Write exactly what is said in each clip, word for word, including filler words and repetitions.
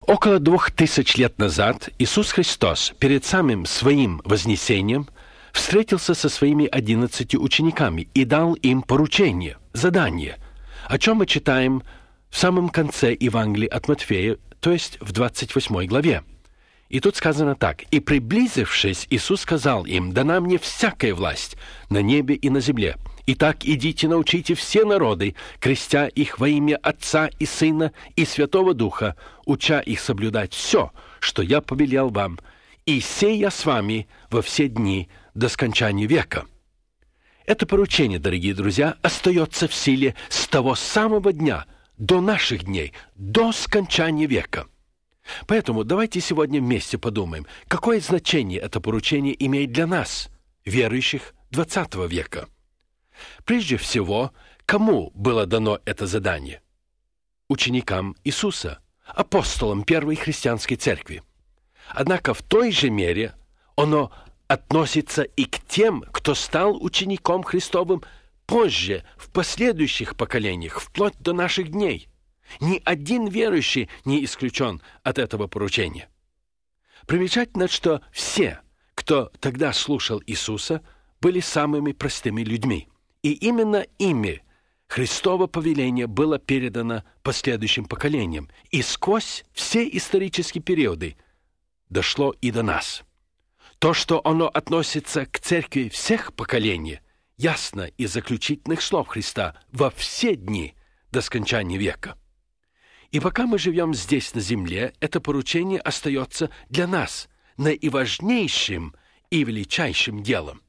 Около двух тысяч лет назад Иисус Христос перед самым своим вознесением встретился со своими одиннадцатью учениками и дал им поручение, задание, о чем мы читаем в самом конце Евангелия от Матфея, то есть в двадцать восьмой главе. И тут сказано так: «И приблизившись, Иисус сказал им: дана мне всякая власть на небе и на земле. Итак, идите, научите все народы, крестя их во имя Отца и Сына и Святого Духа, уча их соблюдать все, что я повелел вам, и сей я с вами во все дни до скончания века». Это поручение, дорогие друзья, остается в силе с того самого дня до наших дней, до скончания века. Поэтому давайте сегодня вместе подумаем, какое значение это поручение имеет для нас, верующих двадцатого века. Прежде всего, кому было дано это задание? Ученикам Иисуса, апостолам первой христианской церкви. Однако в той же мере оно относится и к тем, кто стал учеником Христовым позже, в последующих поколениях, вплоть до наших дней. Ни один верующий не исключен от этого поручения. Примечательно, что все, кто тогда слушал Иисуса, были самыми простыми людьми. И именно ими Христово повеление было передано последующим поколениям, и сквозь все исторические периоды дошло и до нас. То, что оно относится к церкви всех поколений, ясно из заключительных слов Христа: во все дни до скончания века. И пока мы живем здесь на земле, это поручение остается для нас наиважнейшим и величайшим делом.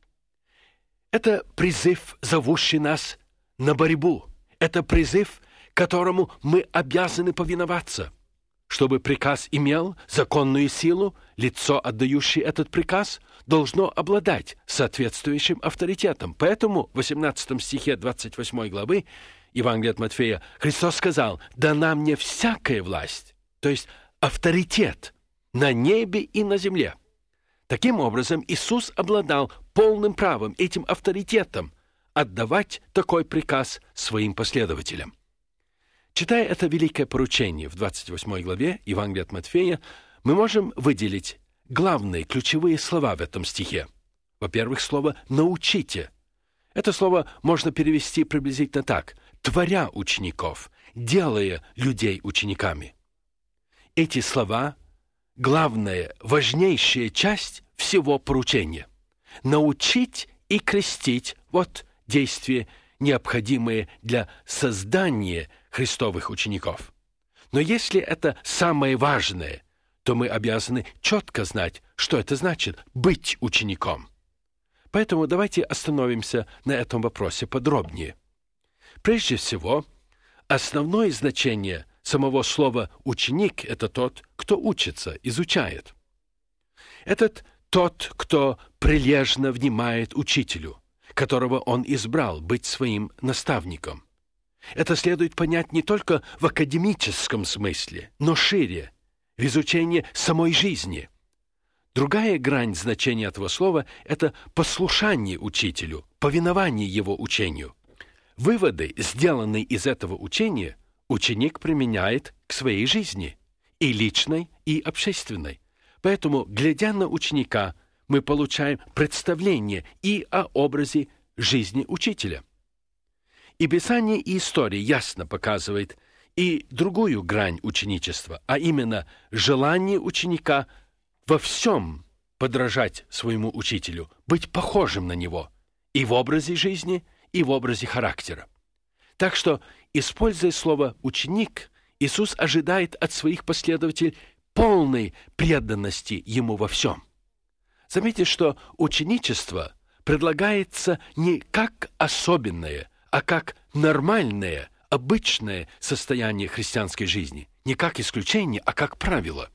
Это призыв, зовущий нас на борьбу. Это призыв, которому мы обязаны повиноваться. Чтобы приказ имел законную силу, лицо, отдающее этот приказ, должно обладать соответствующим авторитетом. Поэтому в восемнадцатом стихе двадцать восьмой главы Евангелия от Матфея Христос сказал: «Дана мне всякая власть», то есть авторитет на небе и на земле. Таким образом, Иисус обладал полным правом, этим авторитетом, отдавать такой приказ своим последователям. Читая это великое поручение в двадцать восьмой главе Евангелия от Матфея, мы можем выделить главные ключевые слова в этом стихе. Во-первых, слово «научите». Это слово можно перевести приблизительно так: «творя учеников», «делая людей учениками». Эти слова — главная, важнейшая часть всего поручения. Научить и крестить — вот действия, необходимые для создания Христовых учеников. Но если это самое важное, то мы обязаны четко знать, что это значит — быть учеником. Поэтому давайте остановимся на этом вопросе подробнее. Прежде всего, основное значение самого слова «ученик» — это тот, кто учится, изучает. Этот тот, кто прилежно внимает учителю, которого он избрал быть своим наставником. Это следует понять не только в академическом смысле, но шире, в изучении самой жизни. Другая грань значения этого слова — это послушание учителю, повинование его учению. Выводы, сделанные из этого учения, ученик применяет к своей жизни, и личной, и общественной. Поэтому, глядя на ученика, мы получаем представление и о образе жизни учителя. И Писание, и история ясно показывает и другую грань ученичества, а именно желание ученика во всем подражать своему учителю, быть похожим на него и в образе жизни, и в образе характера. Так что, используя слово «ученик», Иисус ожидает от своих последователей полной преданности Ему во всем. Заметьте, что ученичество предлагается не как особенное, а как нормальное, обычное состояние христианской жизни. Не как исключение, а как правило.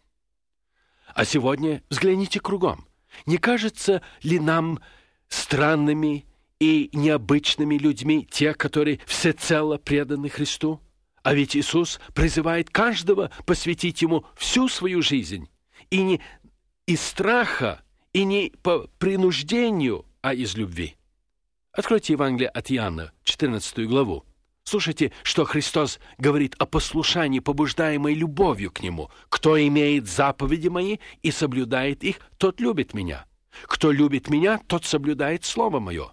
А сегодня взгляните кругом. Не кажется ли нам странными и необычными людьми те, которые всецело преданы Христу? А ведь Иисус призывает каждого посвятить Ему всю свою жизнь. И не из страха, и не по принуждению, а из любви. Откройте Евангелие от Иоанна, четырнадцатую главу. Слушайте, что Христос говорит о послушании, побуждаемой любовью к Нему. «Кто имеет заповеди Мои и соблюдает их, тот любит Меня. Кто любит Меня, тот соблюдает Слово Мое.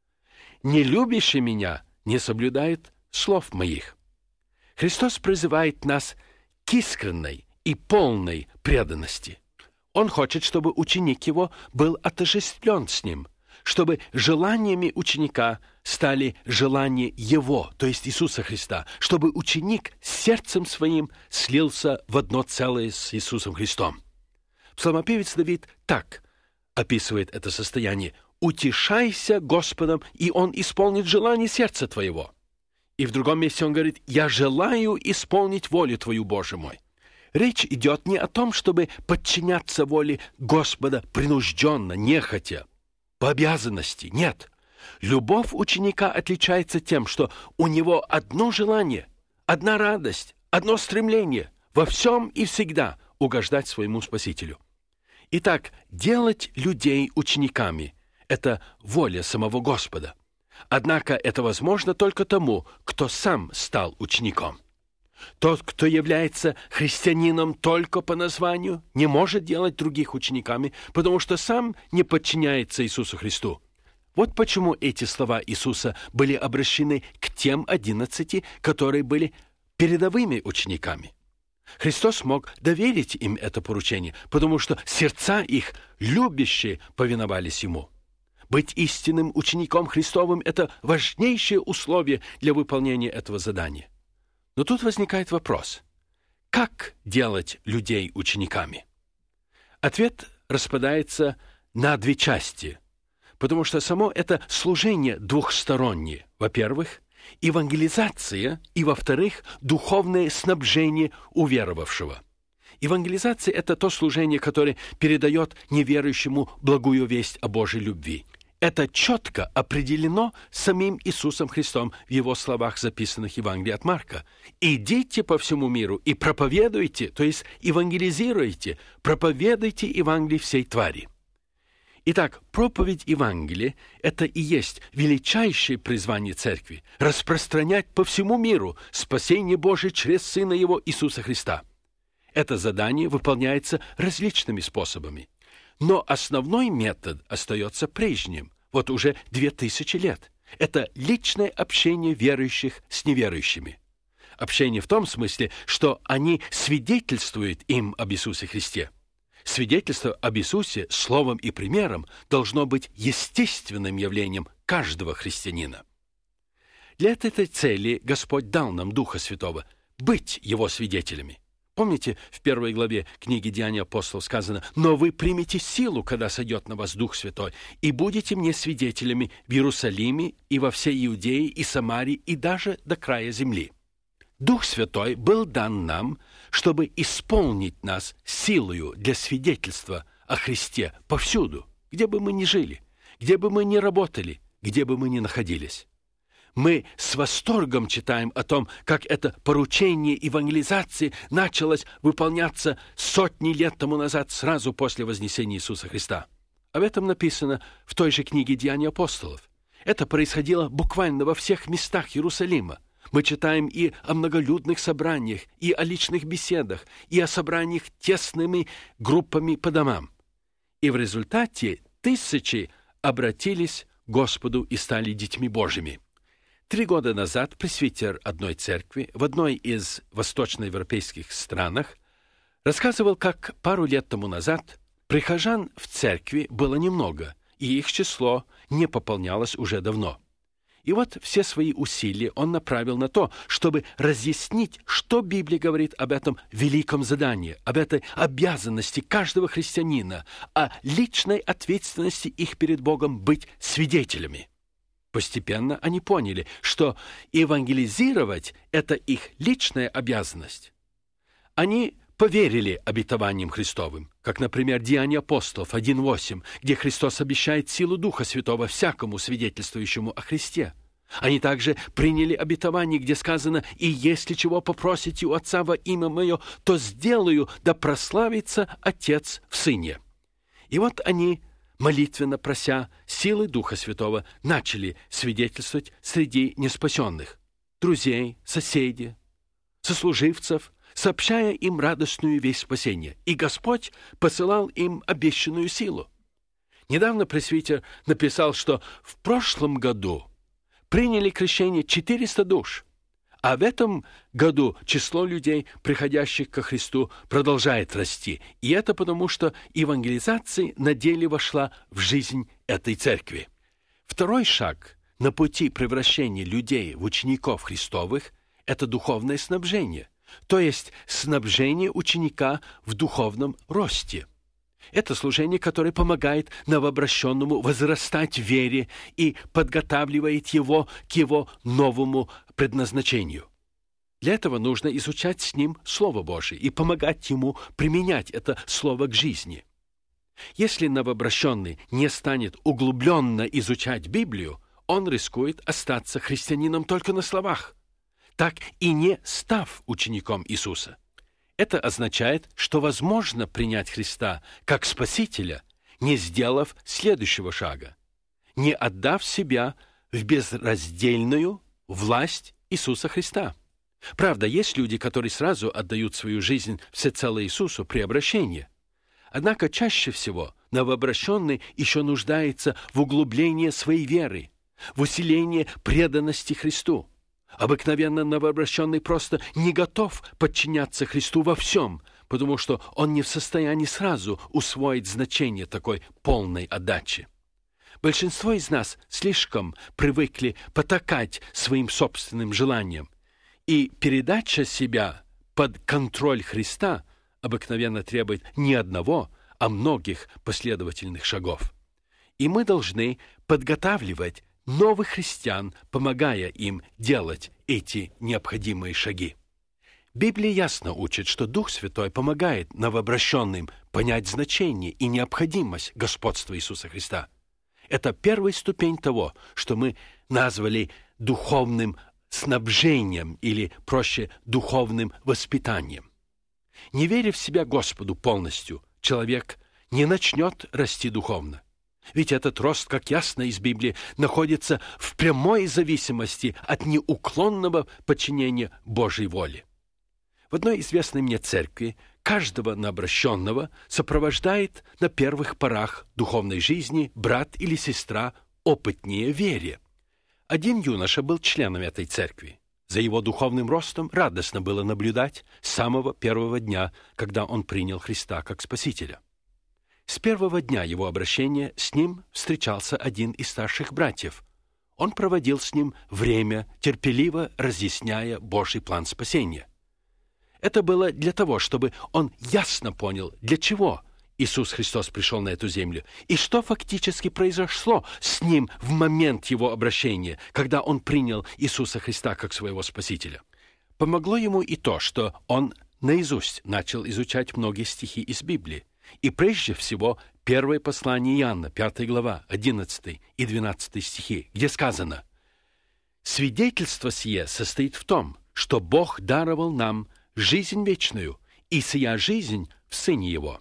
Не любящий Меня не соблюдает слов Моих». Христос призывает нас к искренней и полной преданности. Он хочет, чтобы ученик Его был отождествлен с Ним, чтобы желаниями ученика стали желания Его, то есть Иисуса Христа, чтобы ученик сердцем своим слился в одно целое с Иисусом Христом. Псалмопевец Давид так описывает это состояние: «Утешайся Господом, и Он исполнит желание сердца твоего». И в другом месте он говорит: «Я желаю исполнить волю Твою, Боже мой». Речь идет не о том, чтобы подчиняться воле Господа принужденно, нехотя, по обязанности. Нет. Любовь ученика отличается тем, что у него одно желание, одна радость, одно стремление во всем и всегда угождать своему Спасителю. Итак, делать людей учениками – это воля самого Господа. Однако это возможно только тому, кто сам стал учеником. Тот, кто является христианином только по названию, не может делать других учениками, потому что сам не подчиняется Иисусу Христу. Вот почему эти слова Иисуса были обращены к тем одиннадцати, которые были передовыми учениками. Христос мог доверить им это поручение, потому что сердца их, любящие, повиновались Ему. Быть истинным учеником Христовым – это важнейшее условие для выполнения этого задания. Но тут возникает вопрос: как делать людей учениками? Ответ распадается на две части, потому что само это служение двухстороннее. Во-первых, евангелизация, и, во-вторых, духовное снабжение уверовавшего. Евангелизация – это то служение, которое передает неверующему благую весть о Божьей любви. Это четко определено самим Иисусом Христом в Его словах, записанных в Евангелии от Марка. «Идите по всему миру и проповедуйте», то есть евангелизируйте, проповедуйте Евангелие всей твари. Итак, проповедь Евангелия – это и есть величайшее призвание Церкви – распространять по всему миру спасение Божие через Сына Его Иисуса Христа. Это задание выполняется различными способами. Но основной метод остается прежним, вот уже две тысячи лет. Это личное общение верующих с неверующими. Общение в том смысле, что они свидетельствуют им об Иисусе Христе. Свидетельство об Иисусе словом и примером должно быть естественным явлением каждого христианина. Для этой цели Господь дал нам Духа Святого – быть Его свидетелями. Помните, в первой главе книги «Деяния апостолов» сказано: «Но вы примете силу, когда сойдет на вас Дух Святой, и будете мне свидетелями в Иерусалиме и во всей Иудее и Самарии и даже до края земли». Дух Святой был дан нам, чтобы исполнить нас силою для свидетельства о Христе повсюду, где бы мы ни жили, где бы мы ни работали, где бы мы ни находились. Мы с восторгом читаем о том, как это поручение евангелизации началось выполняться сотни лет тому назад, сразу после вознесения Иисуса Христа. Об этом написано в той же книге «Деяния апостолов». Это происходило буквально во всех местах Иерусалима. Мы читаем и о многолюдных собраниях, и о личных беседах, и о собраниях тесными группами по домам. И в результате тысячи обратились к Господу и стали детьми Божьими. Три года назад пресвитер одной церкви в одной из восточноевропейских странах рассказывал, как пару лет тому назад прихожан в церкви было немного, и их число не пополнялось уже давно. И вот все свои усилия он направил на то, чтобы разъяснить, что Библия говорит об этом великом задании, об этой обязанности каждого христианина, о личной ответственности их перед Богом быть свидетелями. Постепенно они поняли, что евангелизировать – это их личная обязанность. Они поверили обетованиям Христовым, как, например, Деяния апостолов один восемь, где Христос обещает силу Духа Святого всякому свидетельствующему о Христе. Они также приняли обетование, где сказано: «И если чего попросите у Отца во имя Мое, то сделаю, да прославится Отец в Сыне». И вот они, молитвенно прося силы Духа Святого, начали свидетельствовать среди неспасенных. друзей, соседей, сослуживцев, сообщая им радостную весть спасения. И Господь посылал им обещанную силу. Недавно пресвитер написал, что в прошлом году приняли крещение четыреста душ, а в этом году число людей, приходящих ко Христу, продолжает расти. И это потому, что евангелизация на деле вошла в жизнь этой церкви. Второй шаг на пути превращения людей в учеников Христовых – это духовное снабжение, то есть снабжение ученика в духовном росте. Это служение, которое помогает новообращенному возрастать в вере и подготавливает его к его новому предназначению. Для этого нужно изучать с ним Слово Божие и помогать ему применять это Слово к жизни. Если новообращенный не станет углубленно изучать Библию, он рискует остаться христианином только на словах, так и не став учеником Иисуса. Это означает, что возможно принять Христа как Спасителя, не сделав следующего шага, не отдав себя в безраздельную власть Иисуса Христа. Правда, есть люди, которые сразу отдают свою жизнь всецело Иисусу при обращении. Однако чаще всего новообращенный еще нуждается в углублении своей веры, в усилении преданности Христу. Обыкновенно новообращенный просто не готов подчиняться Христу во всем, потому что он не в состоянии сразу усвоить значение такой полной отдачи. Большинство из нас слишком привыкли потакать своим собственным желаниям, и передача себя под контроль Христа обыкновенно требует не одного, а многих последовательных шагов. И мы должны подготавливать новых христиан, помогая им делать эти необходимые шаги. Библия ясно учит, что Дух Святой помогает новообращенным понять значение и необходимость господства Иисуса Христа. Это первая ступень того, что мы назвали духовным снабжением или, проще, духовным воспитанием. Не веря в себя Господу полностью, человек не начнет расти духовно. Ведь этот рост, как ясно из Библии, находится в прямой зависимости от неуклонного подчинения Божьей воле. В одной известной мне церкви каждого новообращенного сопровождает на первых порах духовной жизни брат или сестра опытнее в вере. Один юноша был членом этой церкви. За его духовным ростом радостно было наблюдать с самого первого дня, когда он принял Христа как Спасителя. С первого дня его обращения с ним встречался один из старших братьев. Он проводил с ним время, терпеливо разъясняя Божий план спасения. Это было для того, чтобы он ясно понял, для чего Иисус Христос пришел на эту землю и что фактически произошло с ним в момент его обращения, когда он принял Иисуса Христа как своего Спасителя. Помогло ему и то, что он наизусть начал изучать многие стихи из Библии. И прежде всего первое послание Иоанна, пятая глава, одиннадцатый и двенадцатый стихи, где сказано: «Свидетельство сие состоит в том, что Бог даровал нам жизнь вечную, и сия жизнь в Сыне Его.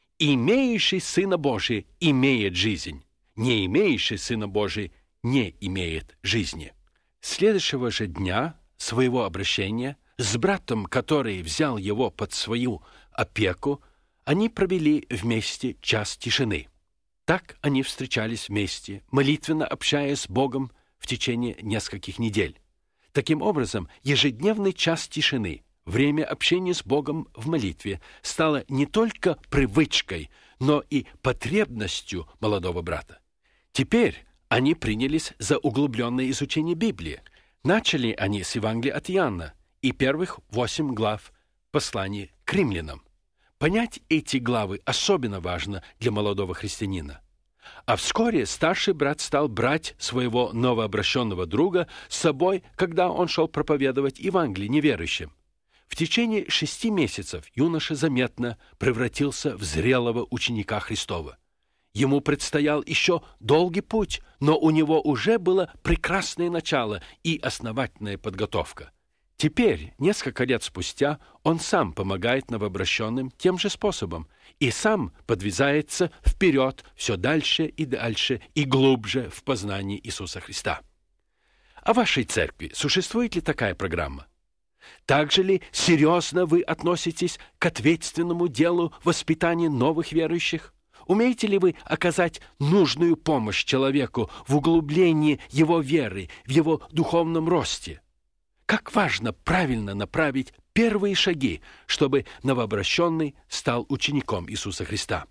Имеющий Сына Божия имеет жизнь, не имеющий Сына Божия не имеет жизни». Следующего же дня своего обращения с братом, который взял его под свою опеку, они провели вместе час тишины. Так они встречались вместе, молитвенно общаясь с Богом в течение нескольких недель. Таким образом, ежедневный час тишины, время общения с Богом в молитве, стало не только привычкой, но и потребностью молодого брата. Теперь они принялись за углубленное изучение Библии. Начали они с Евангелия от Иоанна и первых восемь глав послания к римлянам. Понять эти главы особенно важно для молодого христианина. А вскоре старший брат стал брать своего новообращенного друга с собой, когда он шел проповедовать Евангелие неверующим. В течение шести месяцев юноша заметно превратился в зрелого ученика Христова. Ему предстоял еще долгий путь, но у него уже было прекрасное начало и основательная подготовка. Теперь, несколько лет спустя, он сам помогает новообращенным тем же способом и сам подвизается вперед все дальше и дальше и глубже в познании Иисуса Христа. А в вашей церкви существует ли такая программа? Также ли серьезно вы относитесь к ответственному делу воспитания новых верующих? Умеете ли вы оказать нужную помощь человеку в углублении его веры, в его духовном росте? Как важно правильно направить первые шаги, чтобы новообращенный стал учеником Иисуса Христа.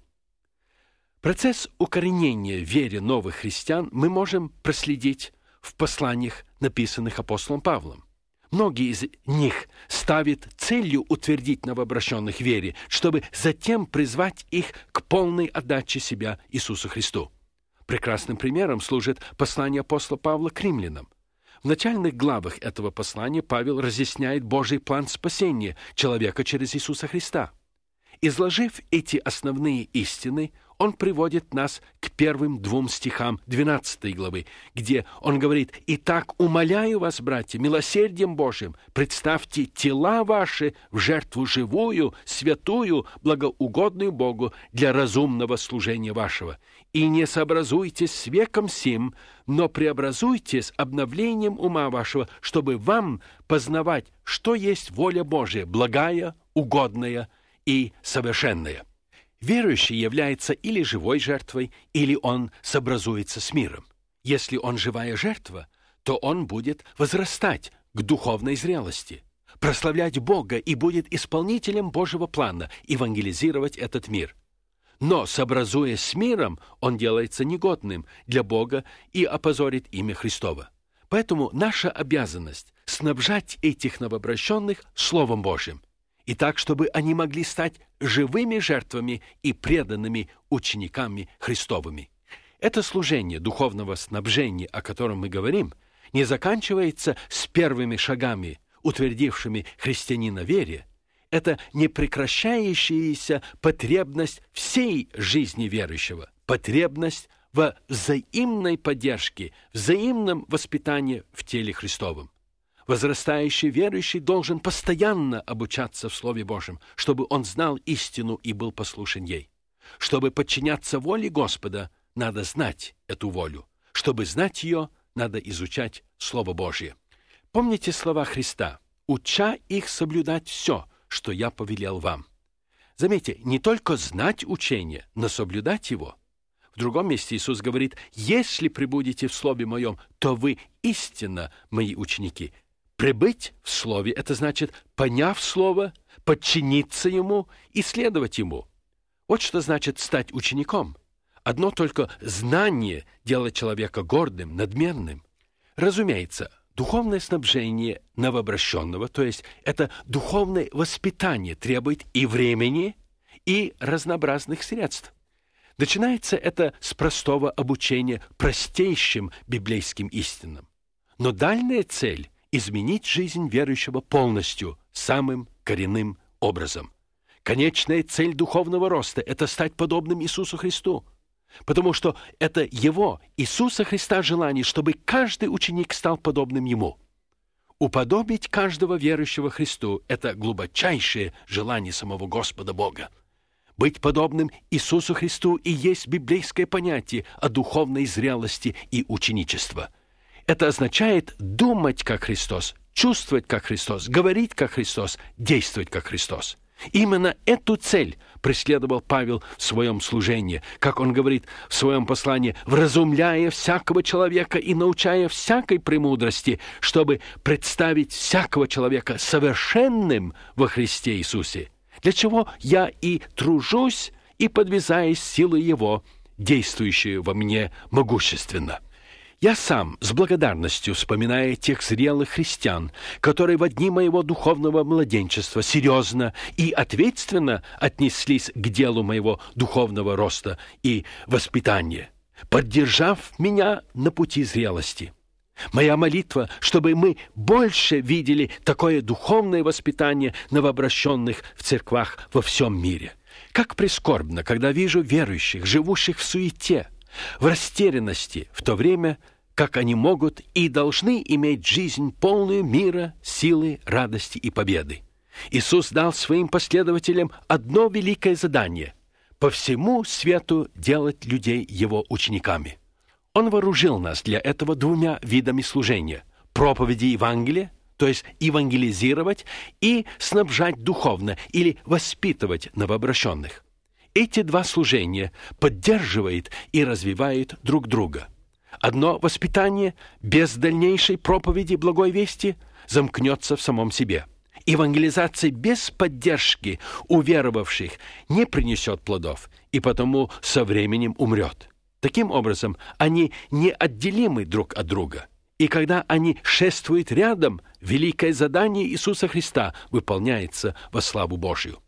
Процесс укоренения в вере новых христиан мы можем проследить в посланиях, написанных апостолом Павлом. Многие из них ставят целью утвердить новообращенных в вере, чтобы затем призвать их к полной отдаче себя Иисусу Христу. Прекрасным примером служит послание апостола Павла к римлянам. В начальных главах этого послания Павел разъясняет Божий план спасения человека через Иисуса Христа. Изложив эти основные истины, он приводит нас к первым двум стихам двенадцатой главы, где он говорит: «Итак, умоляю вас, братья, милосердием Божьим, представьте тела ваши в жертву живую, святую, благоугодную Богу для разумного служения вашего. И не сообразуйтесь с веком сим, но преобразуйтесь обновлением ума вашего, чтобы вам познавать, что есть воля Божия, благая, угодная и совершенная». Верующий является или живой жертвой, или он сообразуется с миром. Если он живая жертва, то он будет возрастать к духовной зрелости, прославлять Бога и будет исполнителем Божьего плана евангелизировать этот мир. Но, сообразуясь с миром, он делается негодным для Бога и опозорит имя Христово. Поэтому наша обязанность – снабжать этих новообращенных Словом Божьим, и так, чтобы они могли стать живыми жертвами и преданными учениками Христовыми. Это служение духовного снабжения, о котором мы говорим, не заканчивается с первыми шагами, утвердившими христианина в вере. Это непрекращающаяся потребность всей жизни верующего, потребность во взаимной поддержке, взаимном воспитании в теле Христовом. Возрастающий верующий должен постоянно обучаться в Слове Божьем, чтобы он знал истину и был послушен ей. Чтобы подчиняться воле Господа, надо знать эту волю. Чтобы знать ее, надо изучать Слово Божье. Помните слова Христа: «Уча их соблюдать все, что я повелел вам». Заметьте, не только знать учение, но соблюдать его. В другом месте Иисус говорит: «Если пребудете в Слове Моем, то вы истинно мои ученики». Пребыть в Слове – это значит, поняв Слово, подчиниться Ему и следовать Ему. Вот что значит стать учеником. Одно только знание делает человека гордым, надменным. Разумеется, духовное снабжение новообращенного, то есть это духовное воспитание, требует и времени, и разнообразных средств. Начинается это с простого обучения простейшим библейским истинам. Но дальняя цель – изменить жизнь верующего полностью, самым коренным образом. Конечная цель духовного роста – это стать подобным Иисусу Христу, потому что это Его, Иисуса Христа, желание, чтобы каждый ученик стал подобным Ему. Уподобить каждого верующего Христу – это глубочайшее желание самого Господа Бога. Быть подобным Иисусу Христу и есть библейское понятие о духовной зрелости и ученичестве. Это означает думать как Христос, чувствовать как Христос, говорить как Христос, действовать как Христос. Именно эту цель преследовал Павел в своем служении, как он говорит в своем послании: «Вразумляя всякого человека и научая всякой премудрости, чтобы представить всякого человека совершенным во Христе Иисусе, для чего я и тружусь, и подвязаюсь силой Его, действующей во мне могущественно». Я сам с благодарностью вспоминаю тех зрелых христиан, которые в дни моего духовного младенчества серьезно и ответственно отнеслись к делу моего духовного роста и воспитания, поддержав меня на пути зрелости. Моя молитва, чтобы мы больше видели такое духовное воспитание новообращенных в церквах во всем мире. Как прискорбно, когда вижу верующих, живущих в суете, в растерянности, в то время, как они могут и должны иметь жизнь полную мира, силы, радости и победы. Иисус дал своим последователям одно великое задание – по всему свету делать людей Его учениками. Он вооружил нас для этого двумя видами служения – проповеди Евангелия, то есть евангелизировать и снабжать духовно или воспитывать новообращенных. Эти два служения поддерживают и развивают друг друга. Одно воспитание без дальнейшей проповеди благой вести замкнется в самом себе. Евангелизация без поддержки уверовавших не принесет плодов и потому со временем умрет. Таким образом, они неотделимы друг от друга. И когда они шествуют рядом, великое задание Иисуса Христа выполняется во славу Божию.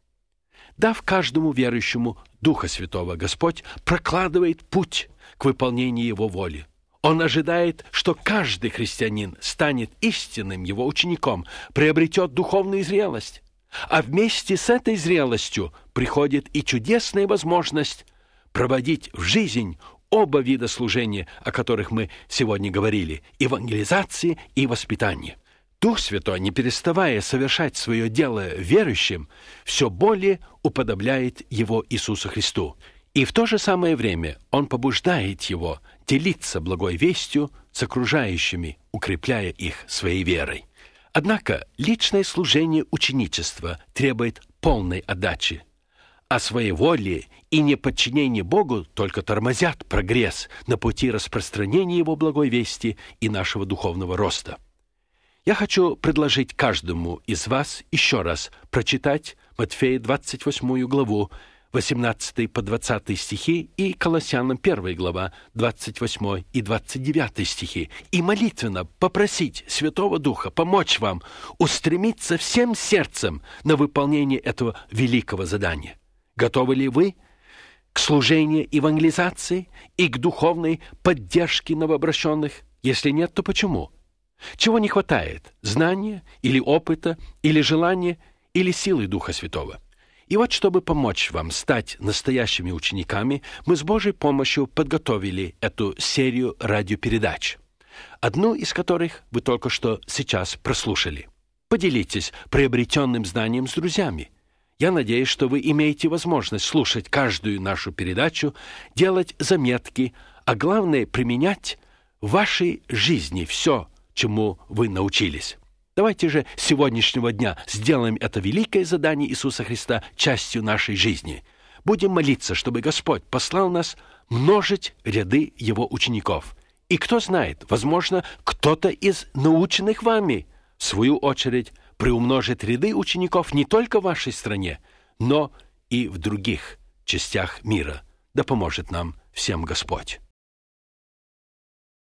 Дав каждому верующему Духа Святого, Господь прокладывает путь к выполнению Его воли. Он ожидает, что каждый христианин станет истинным Его учеником, приобретет духовную зрелость. А вместе с этой зрелостью приходит и чудесная возможность проводить в жизнь оба вида служения, о которых мы сегодня говорили – евангелизации и воспитания. Дух Святой, не переставая совершать свое дело верующим, все более уподобляет его Иисусу Христу. И в то же самое время Он побуждает его делиться благой вестью с окружающими, укрепляя их своей верой. Однако личное служение ученичества требует полной отдачи, а своеволие и неподчинение Богу только тормозят прогресс на пути распространения Его благой вести и нашего духовного роста. Я хочу предложить каждому из вас еще раз прочитать Матфея двадцать восьмую главу, восемнадцатый по двадцатый стихи, и Колоссянам первая глава, двадцать восьмой и двадцать девятый стихи, и молитвенно попросить Святого Духа помочь вам устремиться всем сердцем на выполнение этого великого задания. Готовы ли вы к служению евангелизации и к духовной поддержке новообращенных? Если нет, то почему? Чего не хватает? Знания или опыта, или желания, или силы Духа Святого? И вот, чтобы помочь вам стать настоящими учениками, мы с Божьей помощью подготовили эту серию радиопередач, одну из которых вы только что сейчас прослушали. Поделитесь приобретенным знанием с друзьями. Я надеюсь, что вы имеете возможность слушать каждую нашу передачу, делать заметки, а главное — применять в вашей жизни все, чему вы научились. Давайте же с сегодняшнего дня сделаем это великое задание Иисуса Христа частью нашей жизни. Будем молиться, чтобы Господь послал нас множить ряды Его учеников. И кто знает, возможно, кто-то из наученных вами, в свою очередь, приумножит ряды учеников не только в вашей стране, но и в других частях мира. Да поможет нам всем Господь.